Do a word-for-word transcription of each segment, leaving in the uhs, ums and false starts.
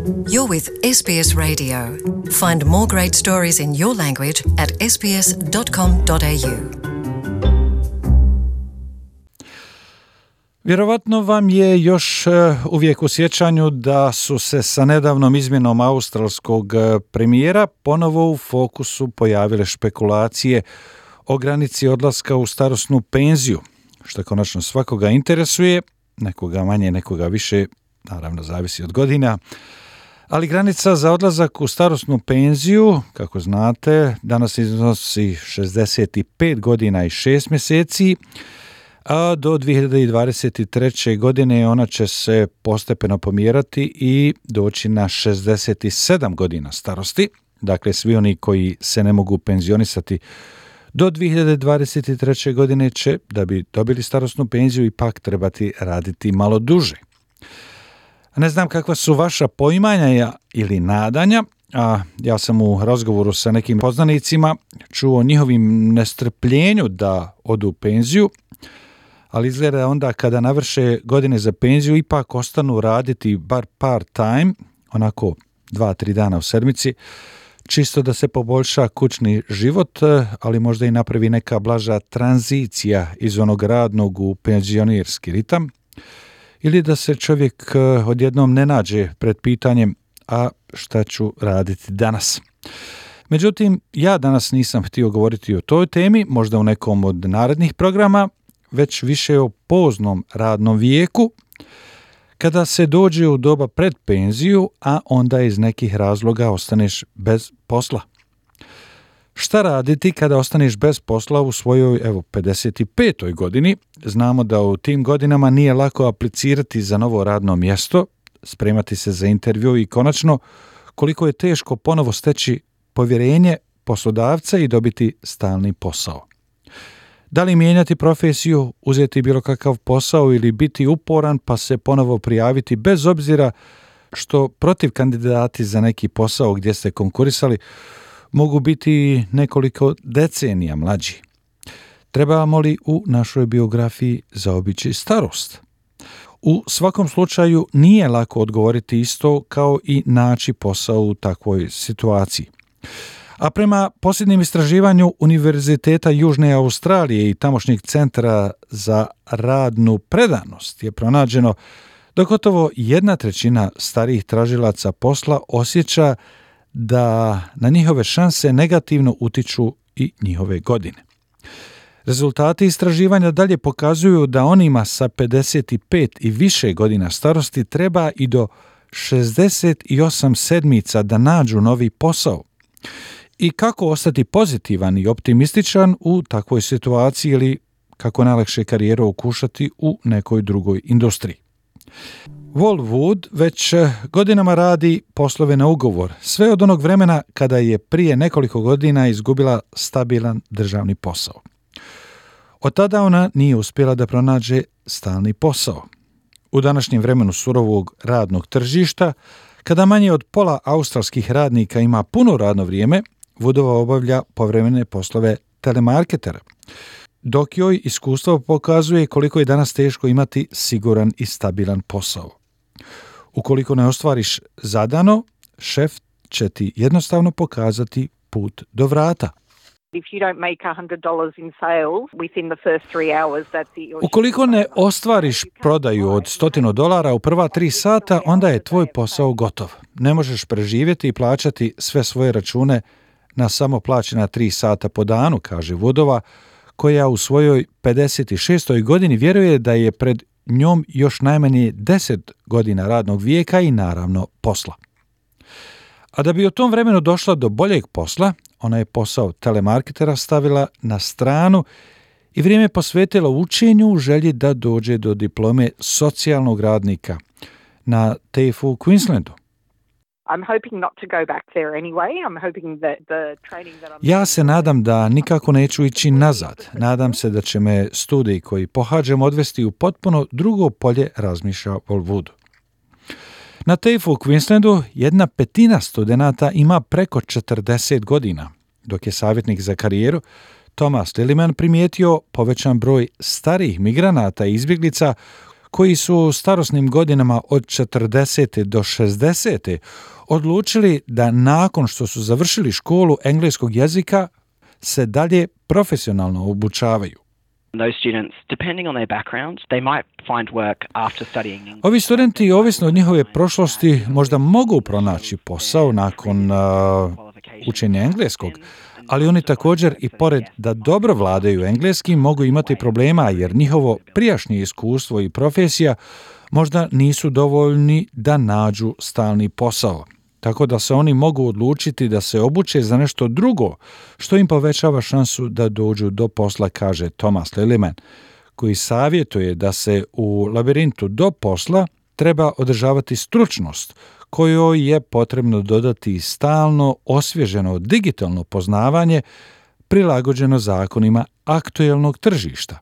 You're with S B S Radio. Find more great stories in your language at s b s dot com dot a u. Vjerovatno vam je još uvijek u sjećanju da su se sa nedavnom izmjenom australskog premijera ponovo u fokusu pojavile špekulacije o granici odlaska u starosnu penziju, što konačno svakoga interesuje, nekoga manje, nekoga više, naravno zavisi od godina. Ali granica za odlazak u starosnu penziju, kako znate, danas iznosi šezdeset pet godina i šest mjeseci, a do dvije hiljade dvadeset treće. godine ona će se postepeno pomjerati i doći na šezdeset sedam godina starosti. Dakle, svi oni koji se ne mogu penzionisati do dvije hiljade dvadeset treće. godine će, da bi dobili starosnu penziju, ipak trebati raditi malo duže. Ne znam kakva su vaša poimanja ili nadanja, a ja sam u razgovoru sa nekim poznanicima čuo njihovim nestrpljenju da odu u penziju, ali izgleda onda kada navrše godine za penziju ipak ostanu raditi bar part time, onako dva, tri dana u sedmici, čisto da se poboljša kućni život, ali možda i napravi neka blaža tranzicija iz onog radnog u penzionirski ritam, ili da se čovjek odjednom ne nađe pred pitanjem a šta ću raditi danas. Međutim, ja danas nisam htio govoriti o toj temi, možda u nekom od narednih programa, već više o poznom radnom vijeku, kada se dođe u doba pred penziju, a onda iz nekih razloga ostaneš bez posla. Šta raditi kada ostaneš bez posla u svojoj, evo, pedeset petoj godini? Znamo da u tim godinama nije lako aplicirati za novo radno mjesto, spremati se za intervju i konačno koliko je teško ponovo steći povjerenje poslodavca i dobiti stalni posao. Da li mijenjati profesiju, uzeti bilo kakav posao ili biti uporan pa se ponovo prijaviti bez obzira što protiv kandidati za neki posao gdje ste konkurisali mogu biti nekoliko decenija mlađi. Trebamo li u našoj biografiji zaobići starost? U svakom slučaju nije lako odgovoriti isto kao i naći posao u takvoj situaciji. A prema posljednjem istraživanju Univerziteta Južne Australije i tamošnjeg centra za radnu predanost je pronađeno da gotovo jedna trećina starijih tražilaca posla osjeća da na njihove šanse negativno utiču i njihove godine. Rezultati istraživanja dalje pokazuju da onima sa pedeset pet i više godina starosti treba i do šezdeset osam sedmica da nađu novi posao. I kako ostati pozitivan i optimističan u takvoj situaciji ili kako najlakše karijeru okušati u nekoj drugoj industriji. Wal Wood već godinama radi poslove na ugovor, sve od onog vremena kada je prije nekoliko godina izgubila stabilan državni posao. Od tada ona nije uspjela da pronađe stalni posao. U današnjem vremenu surovog radnog tržišta, kada manje od pola australskih radnika ima puno radno vrijeme, Woodova obavlja povremene poslove telemarketera, dok joj iskustvo pokazuje koliko je danas teško imati siguran i stabilan posao. Ukoliko ne ostvariš zadano, šef će ti jednostavno pokazati put do vrata. Ukoliko ne ostvariš prodaju od stotinu dolara u prva tri sata, onda je tvoj posao gotov. Ne možeš preživjeti i plaćati sve svoje račune na samo plaćena tri sata po danu, kaže Woodova, koja u svojoj pedeset šestoj godini vjeruje da je pred njom još najmanje deset godina radnog vijeka i naravno posla. A da bi u tom vremenu došla do boljeg posla, ona je posao telemarketera stavila na stranu i vrijeme posvetila učenju u želji da dođe do diplome socijalnog radnika na T A F E u Queenslandu. Ja se nadam da nikako neću ići nazad. Nadam se da će me studij koji pohađam odvesti u potpuno drugo polje, razmišlja Wal Wood. Na T A F E u Queenslandu jedna petina studenata ima preko četrdeset godina, dok je savjetnik za karijeru Thomas Lilliman primijetio povećan broj starijih migranata i izbjeglica koji su u starosnim godinama od četrdeset do šezdeset odlučili da nakon što su završili školu engleskog jezika se dalje profesionalno obučavaju. Ovi studenti, ovisno od njihove prošlosti, možda mogu pronaći posao nakon uh, učenja engleskog, ali oni također i pored da dobro vladaju engleski mogu imati problema jer njihovo prijašnje iskustvo i profesija možda nisu dovoljni da nađu stalni posao. Tako da se oni mogu odlučiti da se obuče za nešto drugo, što im povećava šansu da dođu do posla, kaže Thomas Lilliman, koji savjetuje da se u labirintu do posla treba održavati stručnost, kojoj je potrebno dodati stalno osvježeno digitalno poznavanje prilagođeno zakonima aktuelnog tržišta.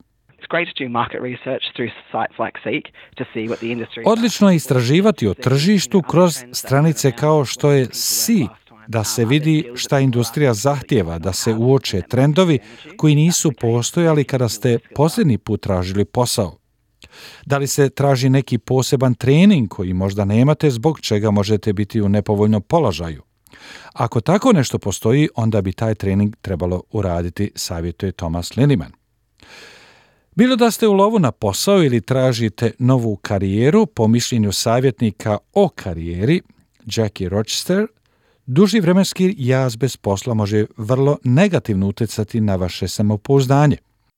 Odlično je istraživati o tržištu kroz stranice kao što je Seek, da se vidi šta industrija zahtijeva, da se uoče trendovi koji nisu postojali kada ste posljednji put tražili posao. Da li se traži neki poseban trening koji možda nemate, zbog čega možete biti u nepovoljnom položaju? Ako tako nešto postoji, onda bi taj trening trebalo uraditi, savjetuje Thomas Lilliman. Bilo da ste u lovu na posao ili tražite novu karijeru, po mišljenju savjetnika o karijeri, Jackie Rochester, duži vremenski jaz bez posla može vrlo negativno utjecati na vaše samopouzdanje.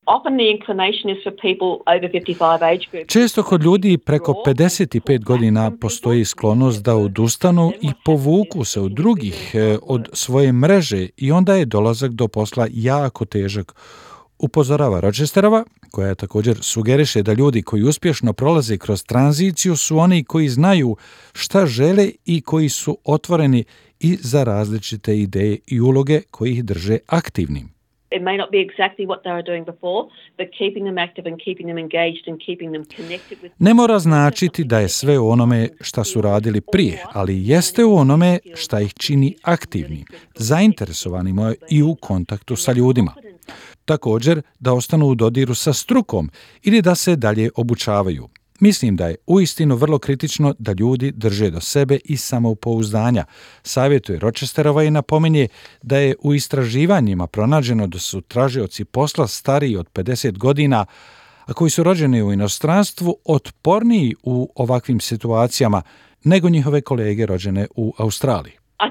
Često kod ljudi preko pedeset pet godina postoji sklonost da odustanu i povuku se od drugih, od svoje mreže i onda je dolazak do posla jako težak, upozorava Rochesterova, koja također sugeriše da ljudi koji uspješno prolaze kroz tranziciju su oni koji znaju šta žele i koji su otvoreni i za različite ideje i uloge koji ih drže aktivnim. It may not be exactly what they were doing before, but keeping them active and keeping them engaged and keeping them connected with... Ne mora značiti da je sve u onome šta su radili prije, ali jeste u onome šta ih čini aktivnim, zainteresovanima i u kontaktu sa ljudima. Također da ostanu u dodiru sa strukom ili da se dalje obučavaju. Mislim da je uistinu vrlo kritično da ljudi drže do sebe i samoupouzdanja, savjetuje Rochesterova i napominje da je u istraživanjima pronađeno da su tražioci posla stariji od pedeset godina, a koji su rođeni u inostranstvu, otporniji u ovakvim situacijama nego njihove kolege rođene u Australiji.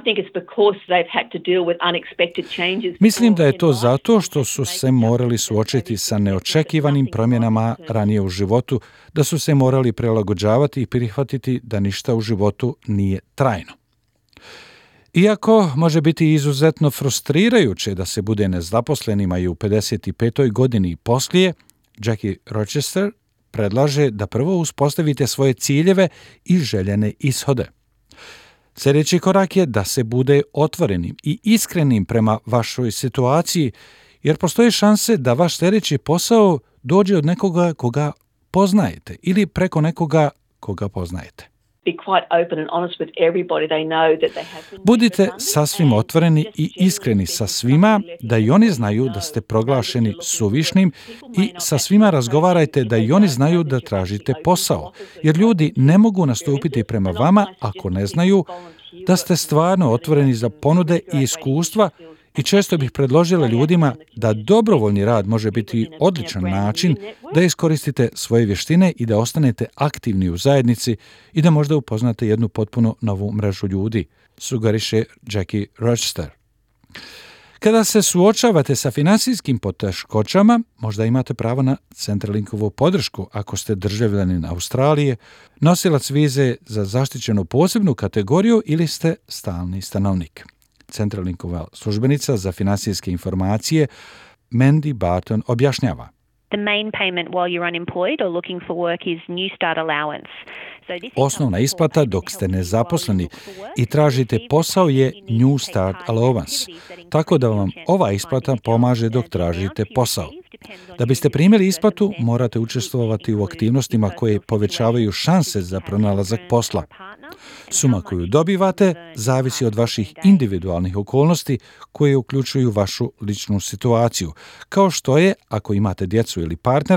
Mislim da je to zato što su se morali suočiti sa neočekivanim promjenama ranije u životu, da su se morali prilagođavati i prihvatiti da ništa u životu nije trajno. Iako može biti izuzetno frustrirajuće da se bude nezaposlenima i u pedeset petoj godini i poslije, Jackie Rochester predlaže da prvo uspostavite svoje ciljeve i željene ishode. Sljedeći korak je da se bude otvorenim i iskrenim prema vašoj situaciji, jer postoje šanse da vaš sljedeći posao dođe od nekoga koga poznajete ili preko nekoga koga poznajete. Budite sasvim otvoreni i iskreni sa svima, da i oni znaju da ste proglašeni suvišnim i sa svima razgovarajte da i oni znaju da tražite posao, jer ljudi ne mogu nastupiti prema vama ako ne znaju da ste stvarno otvoreni za ponude i iskustva. I često bih predložila ljudima da dobrovoljni rad može biti odličan način da iskoristite svoje vještine i da ostanete aktivni u zajednici i da možda upoznate jednu potpuno novu mrežu ljudi, sugeriše Jackie Rochester. Kada se suočavate sa financijskim poteškoćama, možda imate pravo na Centralinkovu podršku ako ste državljanin Australije, nosilac vize za zaštićenu posebnu kategoriju ili ste stalni stanovnik. Centralinkova službenica za financijske informacije Mandy Barton objašnjava. The main payment while you're unemployed or looking for work is New Start allowance. Osnovna isplata dok ste nezaposleni i tražite posao je New Start allowance, tako da vam ova isplata pomaže dok tražite posao. Da biste primili isplatu, morate učestvovati u aktivnostima koje povećavaju šanse za pronalazak posla. Suma koju dobivate zavisi od vaših individualnih okolnosti koje uključuju vašu ličnu situaciju, kao što je ako imate djecu ili partnera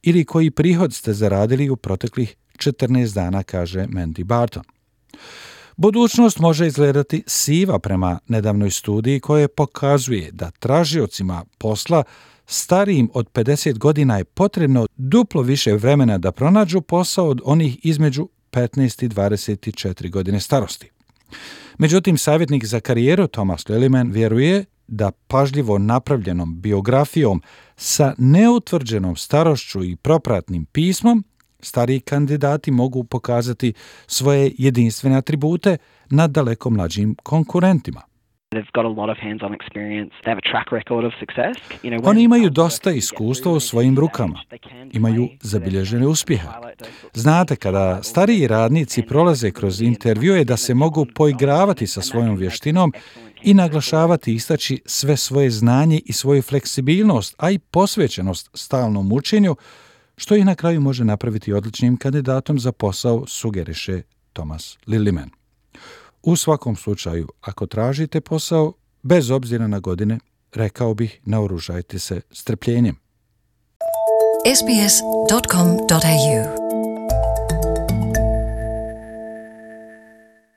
ili koji prihod ste zaradili u proteklih četrnaest dana, kaže Mandy Barton. Budućnost može izgledati siva prema nedavnoj studiji koja pokazuje da tražiocima posla starijim od pedeset godina je potrebno duplo više vremena da pronađu posao od onih između petnaest i dvadeset četiri godine starosti. Međutim, savjetnik za karijeru Thomas Lilliman vjeruje da pažljivo napravljenom biografijom sa neutvrđenom starošću i propratnim pismom stariji kandidati mogu pokazati svoje jedinstvene atribute nad daleko mlađim konkurentima. Oni imaju dosta iskustva u svojim rukama, imaju zabilježene uspjehe. Znate, kada stariji radnici prolaze kroz intervjue da se mogu poigravati sa svojom vještinom i naglašavati i istaći sve svoje znanje i svoju fleksibilnost, a i posvećenost stalnom učenju, što ih na kraju može napraviti odličnim kandidatom za posao, sugeriše Thomas Lilliman. U svakom slučaju, ako tražite posao, bez obzira na godine, rekao bih, naoružajte se strpljenjem. s b s dot com dot a u